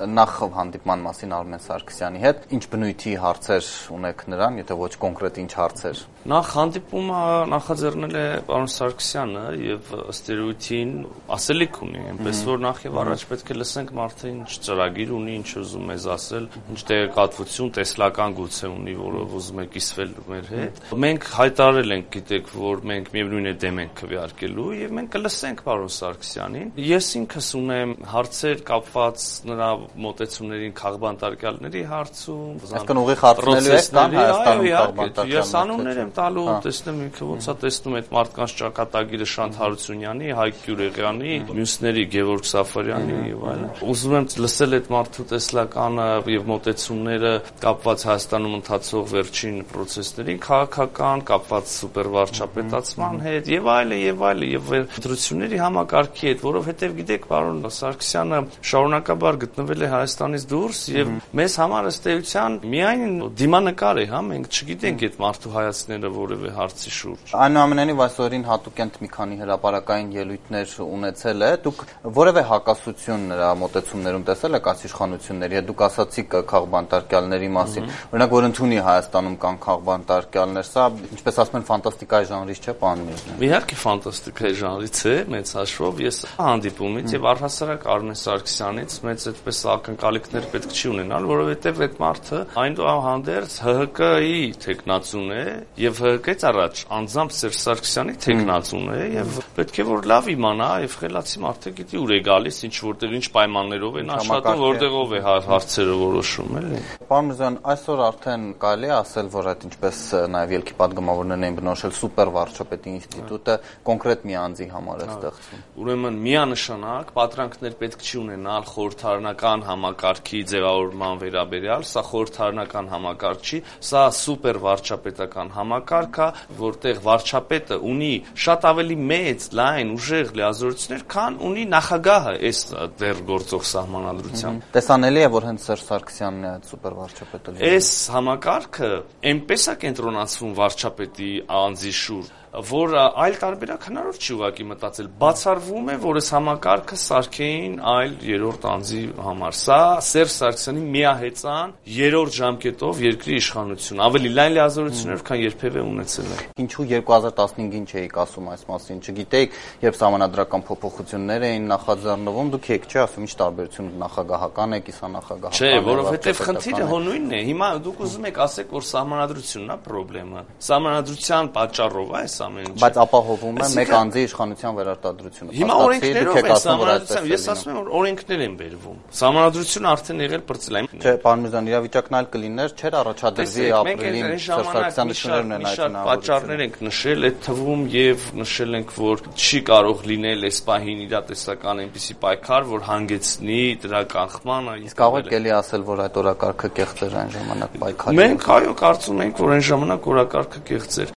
նախ հանդիպման մասին Արմեն Սարգսյանի հետ, ինչ բնույթի հարցեր ունեք նրան, եթե ոչ կոնկրետ ինչ հարցեր։ Նախ հանդիպումը նախաձեռնել է պարոն Սարգսյանը եւ ըստ երևույթին ասելիք ունի, այնպես որ նախ եւ առաջ պետք է լսենք մարդը ինչ ծրագիր ունի, ինչ ուզում է ասել, ինչ տեղեկատվություն, տեսլական գուցե ունի, որով ուզում է կիսվել մեր հետ։ Մենք հայտարարել ենք, գիտեք, որ մենք միևնույն է դեմ ենք քվեարկելու եւ մենք կլսենք պարոն Սարգսյանին։ Ես ինքս ունեմ հարցեր կապված նրա մոտեցումներին քաղբանտարկյալների հարցում, այսինքն ուղիղ հարցնելու եք կան Հայաստանում քաղբանտարկյալներ։ Ես անուններ եմ տալու, տեսնեմ ինքը ոնց է տեսնում այդ մարդկանց ճակատագիրը Շանթ Հարությունյանի, Հայկ Գյուրեղյանի, մյուսների Գևորգ Սաֆարյանի եւ այլն։ Ուզում եմ լսել այդ մարդու տեսլականը եւ մոտեցումները կապված Հայաստանում ընթացող վերջին process-ներին, քաղաքական, կապված սուպերվարչապետացման հետ եւ այլն եւ ընտրությունների համակարգի հետ, որովհետեւ գիտեք, պարոն Սարգսյանը շարունակաբար գտնվել է Հայաստանից դուրս եւ մեզ համար ըստ էության միայն դիմանկար է, հա, մենք չգիտենք այդ մարդու հայացքները որևէ հարցի շուրջ։ Այնուամենայնիվ այսօրին հատուկենտ մի քանի հրապարակային ելույթներ ունեցել է։ Դուք որևէ հակասություն նրա մոտեցումներում տեսել եք այս իշխանությունների հետ։ Դուք ասացիք քաղբանտարկյալների մասին։ Օրինակ, որ ընդունի Հայաստանում կան քաղբանտարկյալներ, սա ինչպես ասում են ֆանտաստիկայի ժանրից չէ, պարոն Միրզոյան։ Իհարկե ֆանտաստիկայի ժանրից է, մեծ հաշվով ես հանդիպումից եւ առհասարակ Արմեն Սարգսյանից մեծ այդպես ակնկալիքներ պետք չի ունենալ, որովհետեւ այդ մարդը այնուհանդերձ ՀՀԿ-ի թեկնածուն է եւ ՀՀԿ-ից առաջ անձամբ Սերժ Սարգսյանի թեկնածուն է եւ պետք է որ լավ իմանա եւ խելացի մարդը գիտի ուր է գալիս, ինչ որտեղ ինչ պայմաններով են աշխատում, որտեղով է հարցերը որոշում, էլի։ Պարոն Միրզոյան, այսօր արդեն կարելի է ասել, որ այդ ինչպես նաեւ ելքի պատգամավորներն են բնորոշել սուպեր վարչապետի ինստիտուտը կոնկրետ մի անձի համար է ստեղծվում։ Ուրեմն միանշանակ պատրանքներ պետք չի ունենալ խորհրդարանական համակարգի ձևավորման վերաբերյալ, սա խորհրդարանական համակարգ չի, սա սուպեր վարչապետական համակարգ է, որտեղ վարչապետը ունի շատ ավելի մեծ, լայն, ուժեղ լիազորություններ, քան ունի նախագահը այս դեռ գործող սահմանադրությամբ։ Տեսանելի է, որ հենց Սերժ Սարգսյանն է այդ սուպեր վարչապետը։ Այս համակարգը այնպես է կենտրոնացվում վարչապետի անձի շուրջ, որ այլ տարբերակ հնարավոր չի ուղղակի մտածել, բացառվում է, որ այս համակարգը սարքեին այլ երրորդ անձի համար։ Սա Սերժ Սարգսյանի միահեծան երրորդ ժամկետով երկրի իշխանություն, ավելի լայն լիազորություններ, քան երբևէ ունեցել է։ Ինչու 2015-ին չէիք ասում այս մասին, չգիտեիք, երբ սահմանադրական փոփոխություններ էին նախաձեռնվում, դուք եք չի ասում, ինչ տարբերություն նախագահական է, կիսանախագահական։ Չէ, որովհետև խնդիրը հո նույնն է։ Հիմա դուք ուզում եք ասեք, որ սահմանադրությունն է խնդրեմը։ Սահմանադրության պատճառով է Բայց ապահովում է մեկ անձի իշխանության վերարտադրությունը։ Հիմա օրենքներով է սահմանադրության, ես ասում եմ, որ օրենքներ են բերվում։ Սահմանադրությունը արդեն եղել բրծել է։ Չէ, պարոն Միրզոյան, իրավիճակն այլ կլիներ, չէր առաջադրվի ապրիլին Սարգսյանություններն են այդ պատճառներ ենք նշել, այդ թվում եւ նշել ենք, որ չի կարող լինել այս պահին իրատեսական այնպիսի պայքար, որ հանգեցնի դրա կանխմանը։ Իսկ կարող եք էլի ասել, որ այդ օրակարգը կեղծ էր այն ժամանակ պայքարի։ Մենք այո կարծում ենք, որ այն ժամանակ օրակարգը կեղծ էր։